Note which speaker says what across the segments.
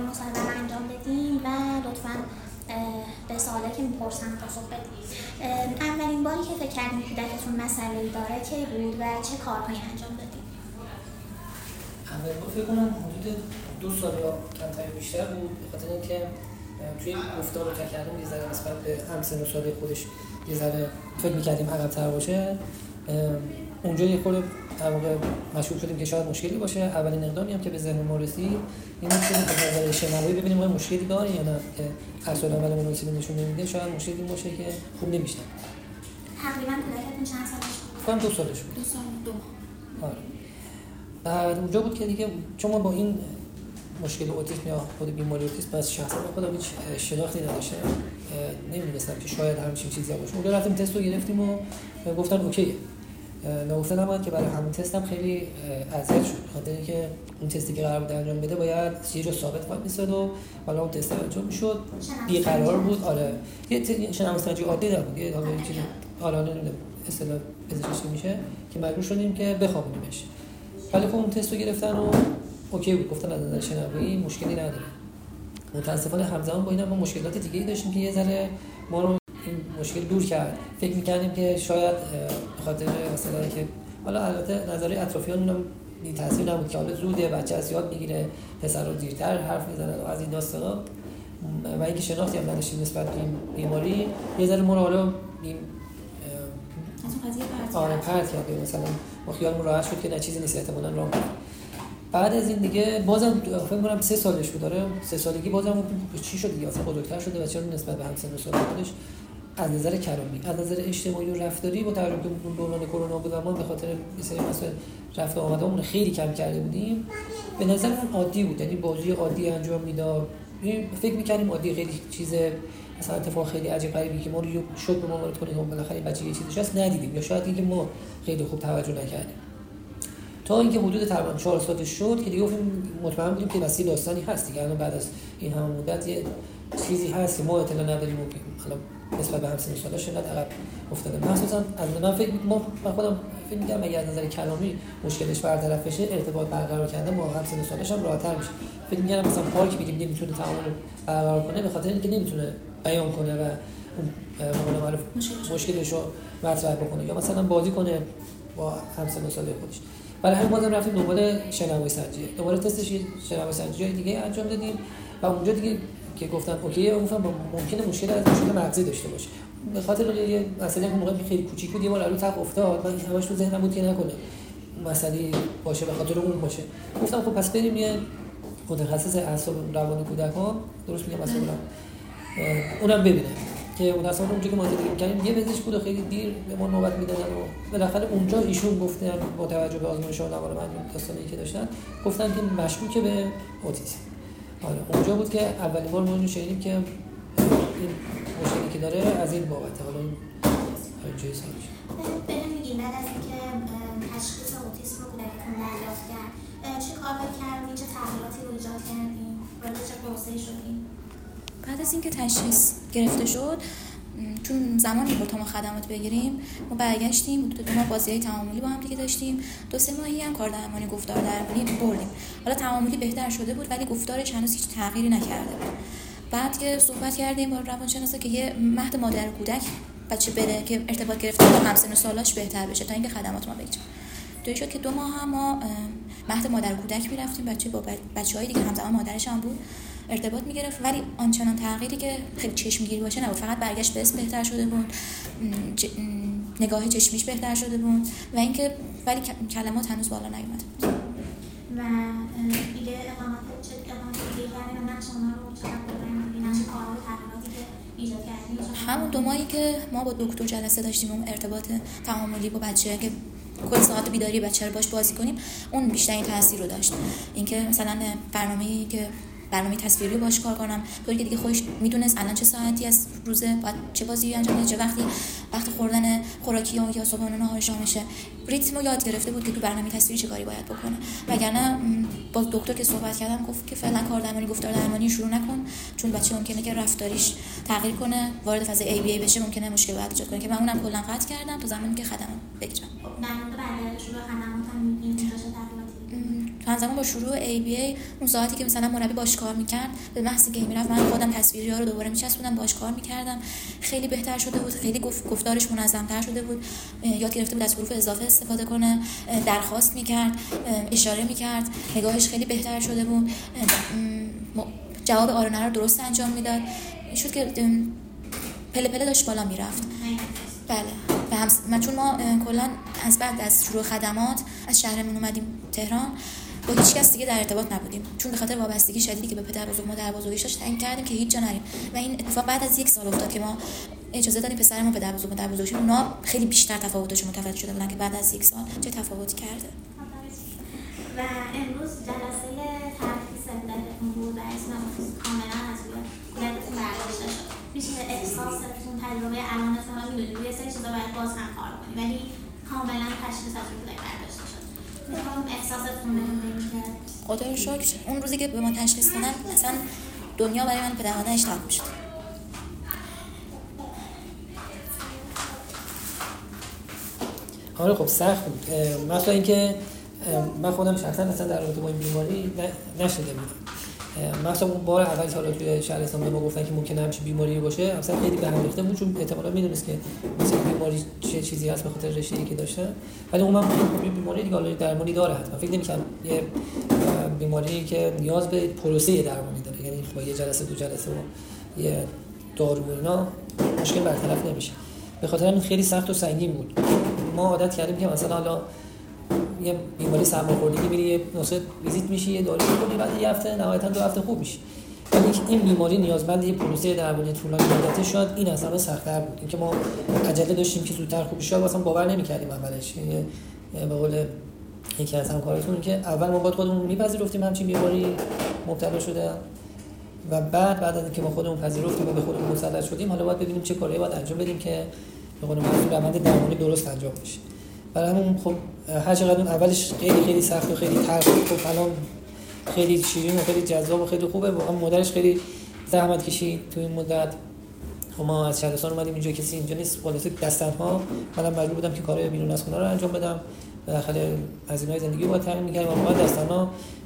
Speaker 1: مصاحبه رو انجام بدیم و لطفاً به سوالی که میپرسم پاسخ بدیم. اولین باری که فکر کردیم کودکتون مسئله‌ای داره کی بود و چه کارهایی انجام دادیم؟
Speaker 2: اولین بار فکر کنم حدود 2 سال یا کمتر بیشتر بود، به خاطر اینکه توی گفتار و تکلم یه ذره نسبت به همسن و سال خودش یه ذره فکر می‌کردیم عقب‌تر باشه. اونجا یه خورده در واقع مشغول شدیم که شاید مشکلی باشه. اولین اقدامی هم که به ذهن ما رسید این بود که به نظر شنوایی ببینیم ما مشکلی داریم یا نه، که اصلا عمل مناسبی نشون نمیده، شاید مشکلی باشه که خوب نمی‌شنوه.
Speaker 1: تقریباً کودکتون چند سالش بود؟
Speaker 2: فقط 2 سالش بود.
Speaker 1: 2 سال 2 ماه.
Speaker 2: آره. بعد اونجا بود که دیگه چون ما با این مشکل اوتیسم یا خود بیماری اوتیسم از شخصا خودم هیچ شناختی نداشتم، نمی‌دونستم که شاید همچین چیزی باشه. اونجا رفتیم تست رو گرفتیم و گفتن اوکیه. نگفتن هم که برای همون تست هم خیلی اذیت شد، خاطر اینکه اون تستی که قرار بود انجام بده باید یه جا ثابت وای می‌شد و حالا اون تست انجام می‌شد بی‌قرار بود. آره یه شناسنجی عادی نبود، یه حالا چیزی حالا نمی‌دونم اصطلاح پزشکی میشه که مجبور شدیم که بخوابونیمش. ولی خب اون تست رو گرفتن و اوکی بود، گفتن از نظر شنوایی مشکلی نداره. متأسفانه همزمان با اینا ما مشکلات دیگه‌ای داشتیم که یه ذره ما رو این مشکل دور کرد. فکر می‌کردیم که شاید به خاطر مثلا که حالا البته نظری اطرافیان هم این تاثیر نبود که حالا زوده، بچه از یاد میگیره، پسر رو دیرتر حرف میزنن و از این داستانا، و اینکه شناختی هم نداشتیم نسبت به این بیماری، یه ذره ما رو حالا این پرت کرد. مثلا ما خیالمون راحت شد که نه چیزی نیست، احتمالاً راه میره. بعد از این دیگه بازم فکر می‌کنم 3 سالش بود، داره 3 سالگی بازم چی شد دیگه، اصلا بزرگتر شده بچه رو نسبت به همسن و سال خودش از نظر کلامی، از نظر اجتماعی و رفتاری با توجه به اون دوران کرونا بود و ما به خاطر یه سری مسائل رفت و آمدمون خیلی کم کرده بودیم، به نظر من عادی بود، یعنی بازی عادی انجام میداد. فکر می‌کردیم عادی، خیلی چیز مثلا اتفاق خیلی عجیب غریبی که ما رو شوک به ما وارد کنه اون بالاخره بچه یه چیزی هست ندیدیم، یا شاید اینکه ما خیلی خوب توجه نکردیم تا اینکه حدود تقریبا 4 سال شد که دیگه گفتیم مطمئن بودیم که واسه داستانی هست دیگه. الان بعد از این همه مدت یه چیزی هست که ما اطلاع نداریم و حالا نسبت به همسن سالش انقدر عقب افتاده. مخصوصا از من خودم فکر می‌کردم اگه از نظر کلامی مشکلش برطرف بشه، ارتباط برقرار کردن با همسن سالش هم راحت‌تر میشه. فکر می‌کردم مثلا پارک میگیم نمیتونه تعامل برقرار کنه به خاطر اینکه نمیتونه بیان کنه و اون معروف مشکلش رو مطرح بکنه یا مثلا بازی کنه با همسن سال خودش. برای همین بازم رفتیم دنبال شنوایی سنجی، دوباره تست شنوایی سنجی دیگه انجام دادیم و اونجا دیگه که گفتن اوکی، گفتم ممکنه مشکل مغزی داشته باشه. به خاطر یه مسئله اون موقع خیلی کوچیک بود، یه بار تق افتاد، من همش تو ذهنم بود که نکنه مسئله باشه به خاطر اون باشه. گفتم خب پس بریم یه متخصص اعصاب روان کودکان، درست میگم اصلا اونم ببینه که اون اصلا اونجا که ما دیدیم کردیم یه پزشک بود و خیلی دیر به ما نوبت میدادن و بالاخره اونجا ایشون گفتن با توجه به آزمایش‌ها و نوار داستانی که داشتن گفتن که مشکوکه به اوتیسم. آره اونجا بود که اولین بار ما اینو شنیدیم که این مشکلی که داره از این بابته. حالا این اینجوری سال میشه.
Speaker 1: بریم میگیم بعد از اینکه تشخیص اوتیسم رو کودکتون دریافت کرد چه کاری کردین، چه تغییراتی رو ایجاد کردین، وارد چه پروسه‌ای شدین؟
Speaker 3: بعد از اینکه تشخیص گرفته شد، چون زمانی بود تا ما خدمات بگیریم، ما برگشتیم حدود 2 ماه بازی‌های تعاملی با هم دیگه داشتیم، 2-3 ماهی هم کار درمانی گفتار درمانی بردیم. حالا تعاملی بهتر شده بود ولی گفتارش هنوز هیچ تغییری نکرده بود. بعد که صحبت کردیم با روانشناسا که یه مهد مادر کودک بچه بره که ارتباط گرفتن با همسن و سالاش بهتر بشه تا اینکه خدمات ما بگیریم. توی شد که 2 ماه هم ما مهد مادر کودک می‌رفتیم، بچه با بچه‌های دیگه همزمان مادرش هم بود ارتباط می‌گرفت، ولی آنچنان تغییری که خیلی چشمگیری باشه نبود، فقط برگشت به اسم بهتر شده بود، نگاه چشمیش بهتر شده بود و اینکه ولی کلمات هنوز بالا نیومده بود.
Speaker 1: و دیگه اقامت چه اقامت دیگه کردن نقش اونا رو چقدر بودن، نقش کارها و تغییراتی که ایجاد کردین؟
Speaker 3: همون 2 ماهی که ما با دکتر جلسه داشتیم، اون ارتباط تعاملی با بچه که کل ساعت بیداری بچه رو باش بازی کنیم، اون بیشترین تاثیر رو داشت. اینکه مثلا برنامه تصویری باش کار کنم، طوری که دیگه خودش میدونست الان چه ساعتی از روزه باید چه بازی انجام بده، چه وقت خوردن خوراکی یا صبحانه نهار شامشه، ریتمو یاد گرفته بود که تو برنامه تصویری چه کاری باید بکنه. وگرنه با دکتر که صحبت کردم گفت که فعلا کار درمانی گفتار درمانی شروع نکن، چون بچه ممکنه که رفتاریش تغییر کنه، وارد فاز ABA بشه، ممکنه مشکلات ایجاد کنه، که من اونم کلا قطع کردم تا زمانی که خدمات بگیرم.
Speaker 1: در مورد بعد شروع خدمات هم این
Speaker 3: همزمان با شروع ABA اون ساعتی که مثلا مربی باش کار میکرد به محض اینکه میرفت من خودم تصویری‌ها رو دوباره میچسبوندم باش کار میکردم. خیلی بهتر شده بود، خیلی گفتارش منظم‌تر شده بود، یاد گرفته بود از حروف اضافه استفاده کنه، درخواست میکرد، اشاره میکرد، نگاهش خیلی بهتر شده بود، جواب آره نه رو درست انجام میداد. شد که پله پله داشت بالا میرفت. بله و من چون ما کلا از بعد از شروع خدمات از شهرمون اومدیم تهران، با هیچ کس دیگه در ارتباط نبودیم، چون به خاطر وابستگی شدیدی که به پدر بزرگ مادر بزرگش داشت تعیین کردیم که هیچ جا نریم و این اتفاق بعد از 1 سال افتاد که ما اجازه دادیم پسرمون پدر بزرگ مادر بزرگش. اونا خیلی بیشتر تفاوتش متوجه شده بودن که بعد از 1 سال چه تفاوتی کرده.
Speaker 1: و امروز جلسه ترخیص بدهتون بود و اسم کاملا از روی کلیتتون برداشته شد. میشه احساستون، تجربه الانتون رو میدونید روی سه چیزا باید باز هم کار کنید ولی کاملا تشخیصتون برداشته شد. میخوام احساستون بهتون بگید که
Speaker 3: خدا رو شکر اون روزی که به ما تشخیص دادن اصلا دنیا برای من پدر مادرش تموم شد.
Speaker 2: آره خب سخت بود. مثلا اینکه من خودم شخصا اصلا در رابطه با این بیماری نشده بودم. مثلا اون بار اول سالا توی شهرستان به ما گفتن که ممکنه همچین بیماری باشه، اصلا خیلی به هم ریخته بود چون احتمالاً میدونست که مثلا بیماری چه چیزی هست به خاطر رشته‌ای که داشتن. ولی اون بیماری دیگه حالا درمانی داره حتما. فکر نمی‌کنم یه بیماری که نیاز به پروسه درمانی داره، یعنی با یه جلسه دو جلسه و یه دارو و اینا مشکل برطرف نمیشه. به خاطر همین خیلی سخت و سنگین بود. ما عادت کردیم که مثلا حالا یه بیماری سرماخوردگی میری یه نسخه ویزیت میشی، یه دارو می‌خوری، بعد یه هفته نهایتاً 2 هفته خوب میشی. ولی این بیماری نیازمند یه پروسه درمانی طولانی مدت شد. این اصلا سخت‌تر بود. اینکه ما عجله داشتیم که زودتر خوب بشه، اصلا باور نمی‌کردیم اولش. به قول یکی از همکاراتون که اول ما باید خودمون میپذیرفتیم همچین بیماری مبتلا شده و بعد از اینکه ما خودمون پذیرفتیم و به خودمون مسلط شدیم، حالا باید ببینیم چه کارهایی باید انجام بدیم که به قول معروف روند درمانی درست انجام بشه. برای همون خب هر چقدر اون اولش خیلی سخت و خیلی تلخ بود، خب الان خیلی شیرین و خیلی جذاب و خیلی خوبه. واقعا مادرش خیلی زحمت کشید تو این مدت. خب ما از شهرستان اومدیم اینجا، کسی اینجا نیست، خلاصه دست‌ها منم مجبور بودم که کارهای بیرون از خونه رو انجام بدم. بالاخره هزینه‌های زندگی رو تامین می‌کردم و بعد دست‌ها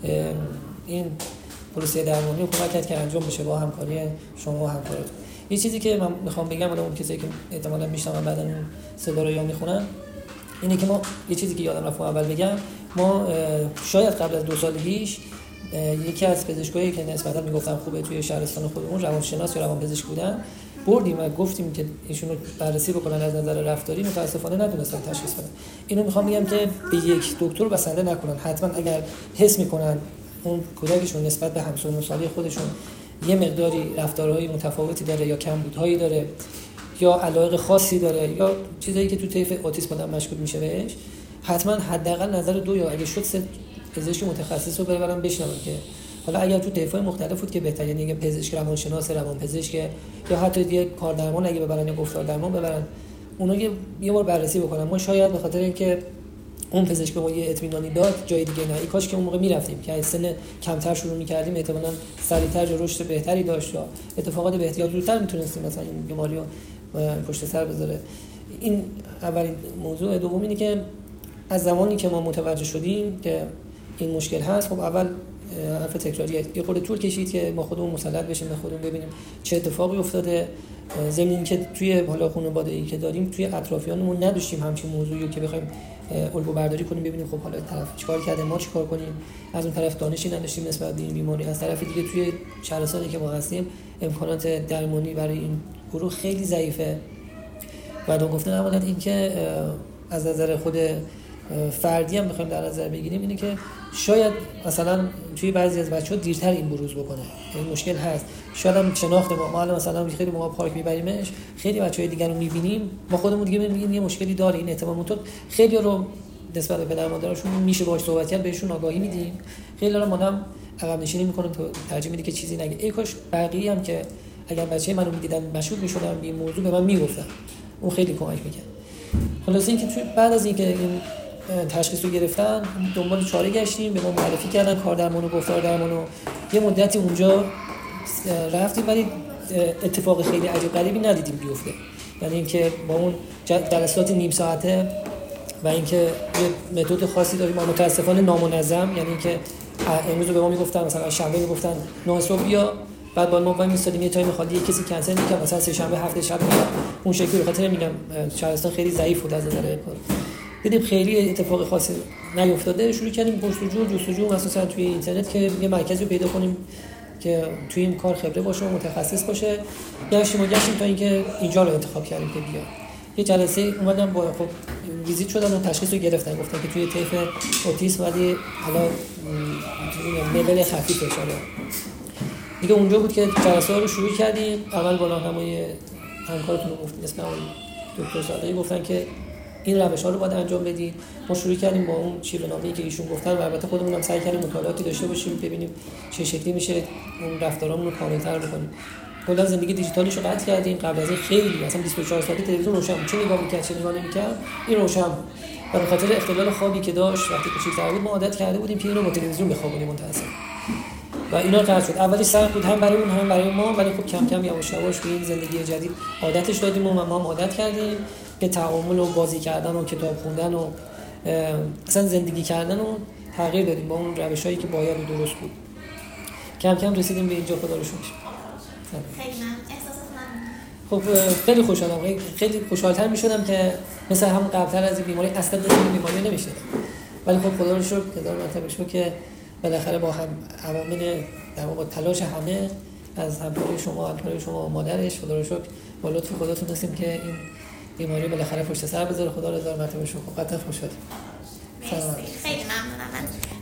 Speaker 2: این پروسه درمانی رو کمک کرد که انجام بشه با همکاری شما و همکاراتون. یه چیزی که من می‌خوام بگم حالا اون کسایی که احتمالاً میشنون بعداً این صدا رو یا می‌خونن اینه که ما یه چیزی که یادم رفت اول بگم، ما شاید قبل از 2 سال پیش یکی از پزشکایی که نسبتاً میگفتم خوبه توی شهرستان خودمون روانشناس یا روانپزشک بودن بردیم و گفتیم که ایشون رو بررسی بکنن از نظر رفتاری، متاسفانه ندونستن تشخیص بدن. اینو میخوام بگم که به یک دکتر بسنده نکنن. حتما اگر حس میکنن اون کودکشون نسبت به همسن و سالی خودشون یه مقداری رفتارهای متفاوتی داره یا کمبودهایی داره یا علایق خاصی داره یا چیزایی که تو طیف اوتیسم آدم مشکوک میشه بهش، حتما حداقل نظر 2 یا اگه شد 3 پزشک متخصص رو ببرن بشنون که حالا اگر تو طیف‌های مختلف بود که بهتره، یعنی اگه پزشک روانشناس، روانپزشک یا حتی یه کاردرمان اگه ببرن یا گفتار درمان ببرن، اونا یه بار بررسی بکنن. ما شاید به خاطر اینکه اون پزشک به ما یه اطمینانی داد جای دیگه نه، کاش که اون موقع میرفتیم که از سن کمتر شروع می‌کردیم، احتمالاً سریعتر رشد بهتری داشت یا اتفاقات بهتری زودتر میتونستیم مثلا این بیماری رو پشت سر بذاره. این اولین موضوع. دوم اینه که از زمانی که ما متوجه شدیم که این مشکل هست، خب اول حرف تکراریه یه خورده طول کشید که ما خودمون مسلط بشیم به خودمون ببینیم چه اتفاقی افتاده، ضمن اینکه توی حالا خانواده‌ای که داریم توی اطرافیانمون نداشتیم همچین موضوعی که بخوایم الگو برداری کنیم ببینیم خب حالا طرف چیکار کرده ما چیکار کنیم. از اون طرف دانشی نداشتیم نسبت به این بیماری، از طرف دیگه توی شهرستانی که ما هستیم امکانات درمانی برای این گروه خیلی ضعیفه. بعد گفتن عملاً این که از نظر خود فردی هم بخوایم در نظر بگیریم اینه که شاید مثلا توی بعضی از بچه‌ها دیرتر این بروز بکنه. این مشکل هست. شاید هم شناخت ما مثلا خیلی موقع پارک میبریمش، خیلی بچه‌های دیگر رو میبینیم، ما خودمون دیگه میگیم یه مشکلی داره، این احتمال تو خیلی رو نسبت به پدر مادرشون میشه باهاش صحبت کرد، بهشون آگاهی میدیم. خیلی رو مادام عقب نشینی میکنه تو ترجیح میده که چیزی نگه. ای کاش بقیه هم که اگر بچه منو میدیدن مشغول میشدن به این موضوع به من میگفتن، اون خیلی کمک میکنه. خلاص اینکه بعد از اینکه این تشخیص رو گرفتن دنبال چاره گشتیم، به ما معرفی کردن کاردرمان و گفتار درمان و یه مدتی اونجا رفتیم ولی اتفاق خیلی عجیب غریبی ندیدیم بیفته. یعنی اینکه با اون جلسات نیم ساعته و اینکه یه متد خاصی داریم ما متاسفانه نامنظم، یعنی اینکه امروز به ما میگفتن مثلا شنبه میگفتن 9 صبح بیا، بعد با ما وای میستادیم یه تایم خالی کسی کنسل میکرد مثلا سه شنبه هفته شب میاد اون شکلی. به خاطر میگم شهرستان خیلی ضعیف بود از نظر دیدیم خیلی اتفاق خاصی نیفتاده. شروع کردیم جستجو مثلا توی اینترنت که یه مرکزی پیدا کنیم که توی این کار خبره باشه و متخصص باشه. گشتیم تا اینکه اینجا رو انتخاب کردیم که بیا. یه جلسه اومدم با خب ویزیت شدن و تشخیص رو گرفتن، گفتن که توی طیف اوتیسم ولی حالا لول خفیف شده. دیگه اونجا بود که جلسه رو شروع کردیم. اول با راهنمای همکارتون رو گفتیم اسم دکتر صادقی، گفتن که این روش‌ها رو باید انجام بدید. ما شروع کردیم با اون شیوه‌نامه‌ای که ایشون گفتن و البته خودمون هم سعی کردیم مطالعاتی داشته باشیم ببینیم چه شکلی میشه اون رفتارامون رو کامل‌تر بکنیم. کلا زندگی دیجیتالش رو قطع کردیم. قبل از این خیلی مثلا 24 ساعته تلویزیون روشن بود، چه نگاه می‌کرد چه نگاه نمی‌کرد این روشن بود. و به خاطر اختلال خوابی که داشت وقتی کوچیک‌تر بود ما عادت کرده بودیم که اینو با تلویزیون بخوابونیم متأسفانه. و اینا قطع شد. اولش سخت بود هم برای اون هم برای ما، ولی خب کم کم یواش یواش به این زندگی جدید عادتش دادیم و ما هم عادت کردیم که تعامل و بازی کردن و کتاب خوندن و اصلا زندگی کردن و تغییر دادیم با اون روش‌هایی که باید و درست بود. کم کم رسیدیم به اینجا، خدا رو شکر.
Speaker 1: خیلی من احساستون
Speaker 2: خب خیلی خوشحالم، خیلی خوشحال‌تر می‌شدم که مثلا هم قبل‌تر از این بیماری اصلا این بیماری نمی‌شدم، ولی خب خدا رو شکر هزار مرتبه شکر که بالاخره با هم عوامل در واقع تلاش همه از همکاری شما و مادرش خدا رو شکر با لطف خدا تونستیم که این بیماری بالاخره پشت سر بذاره. خدا رو هزار مرتبه شکر. قطعا خوشحالم.
Speaker 1: مرسی.